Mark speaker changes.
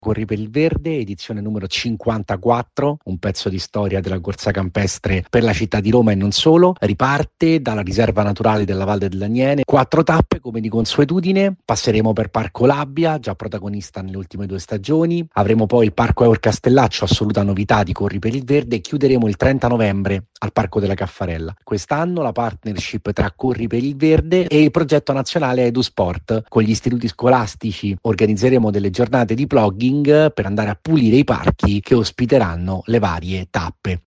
Speaker 1: Corri per il Verde, edizione numero 54, un pezzo di storia della corsa campestre per la città di Roma e non solo. Riparte dalla riserva naturale della Valle dell'Aniene, 4 tappe come di consuetudine. Passeremo per Parco Labbia, già protagonista nelle ultime 2 stagioni. Avremo poi il Parco Eur Castellaccio, assoluta novità di Corri per il Verde, e chiuderemo il 30 novembre al Parco della Caffarella. Quest'anno la partnership tra Corri per il Verde e il progetto nazionale EduSport. Con gli istituti scolastici organizzeremo delle giornate di plugging per andare a pulire i parchi che ospiteranno le varie tappe.